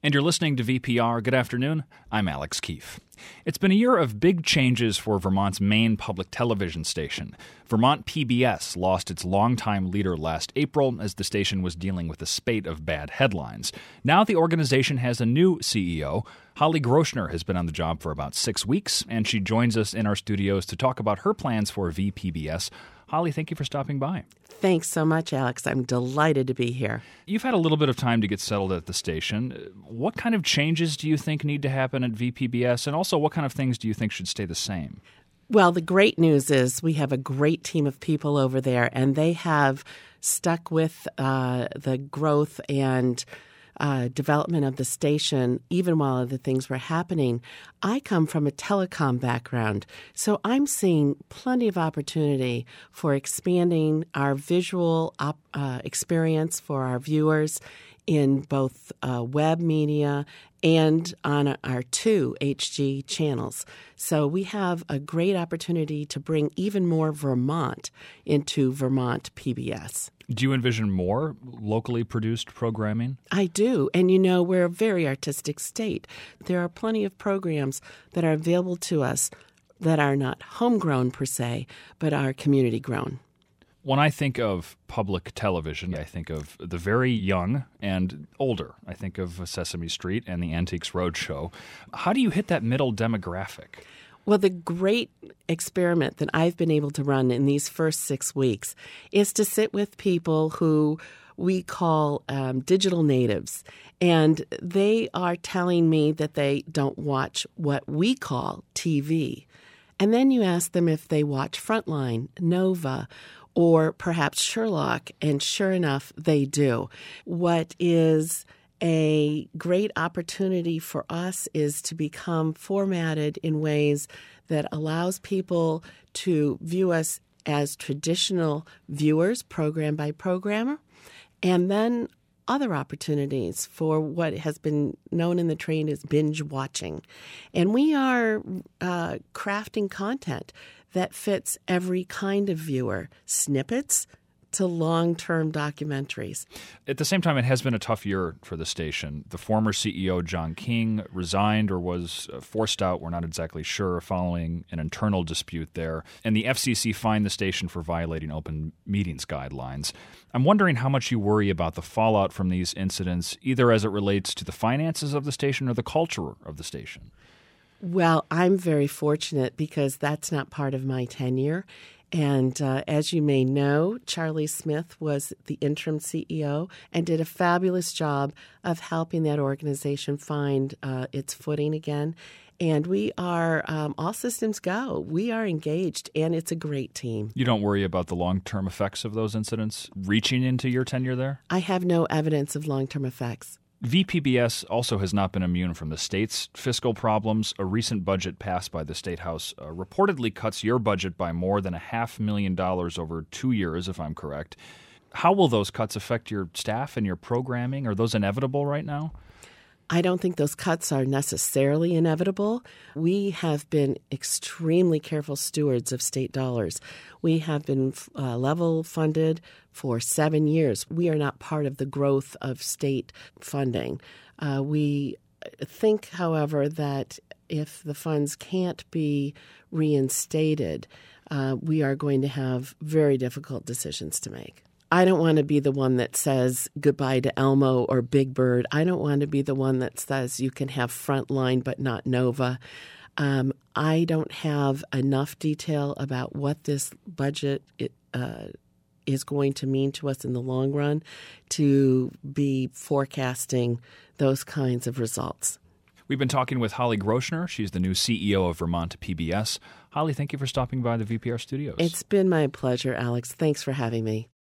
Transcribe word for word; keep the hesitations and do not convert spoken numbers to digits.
And you're listening to V P R. Good afternoon. I'm Alex Keefe. It's been a year of big changes for Vermont's main public television station. Vermont P B S lost its longtime leader last April as the station was dealing with a spate of bad headlines. Now the organization has a new C E O. Holly Groschner has been on the job for about six weeks, and she joins us in our studios to talk about her plans for V P B S. Holly, thank you for stopping by. Thanks so much, Alex. I'm delighted to be here. You've had a little bit of time to get settled at the station. What kind of changes do you think need to happen at V P B S? And also, what kind of things do you think should stay the same? Well, the great news is we have a great team of people over there, and they have stuck with uh, the growth and Uh, development of the station, even while other things were happening. I come from a telecom background, so I'm seeing plenty of opportunity for expanding our visual op- uh, experience for our viewers in both uh, web media and on our two H G channels. So we have a great opportunity to bring even more Vermont into Vermont P B S. Do you envision more locally produced programming? I do. And, you know, we're a very artistic state. There are plenty of programs that are available to us that are not homegrown per se, but are community grown. When I think of public television, I think of the very young and older. I think of Sesame Street and the Antiques Roadshow. How do you hit that middle demographic? Well, the great experiment that I've been able to run in these first six weeks is to sit with people who we call um, digital natives. And they are telling me that they don't watch what we call T V. And then you ask them if they watch Frontline, Nova, or perhaps Sherlock, and sure enough, they do. What is a great opportunity for us is to become formatted in ways that allows people to view us as traditional viewers, program by programmer, and then other opportunities for what has been known in the trade as binge watching. And we are uh, crafting content that fits every kind of viewer, snippets to long-term documentaries. At the same time, it has been a tough year for the station. The former C E O, John King, resigned or was forced out, we're not exactly sure, following an internal dispute there. And the F C C fined the station for violating open meetings guidelines. I'm wondering how much you worry about the fallout from these incidents, either as it relates to the finances of the station or the culture of the station. Well, I'm very fortunate because that's not part of my tenure. And uh, as you may know, Charlie Smith was the interim C E O and did a fabulous job of helping that organization find uh, its footing again. And we are, um, all systems go. We are engaged, and it's a great team. You don't worry about the long-term effects of those incidents reaching into your tenure there? I have no evidence of long-term effects. V P B S also has not been immune from the state's fiscal problems. A recent budget passed by the State House uh, reportedly cuts your budget by more than a half million dollars over two years, if I'm correct. How will those cuts affect your staff and your programming? Are those inevitable right now? I don't think those cuts are necessarily inevitable. We have been extremely careful stewards of state dollars. We have been uh, level funded for seven years. We are not part of the growth of state funding. Uh, we think, however, that if the funds can't be reinstated, uh, we are going to have very difficult decisions to make. I don't want to be the one that says goodbye to Elmo or Big Bird. I don't want to be the one that says you can have Frontline but not Nova. Um, I don't have enough detail about what this budget uh, is going to mean to us in the long run to be forecasting those kinds of results. We've been talking with Holly Groschner. She's the new C E O of Vermont P B S. Holly, thank you for stopping by the V P R studios. It's been my pleasure, Alex. Thanks for having me.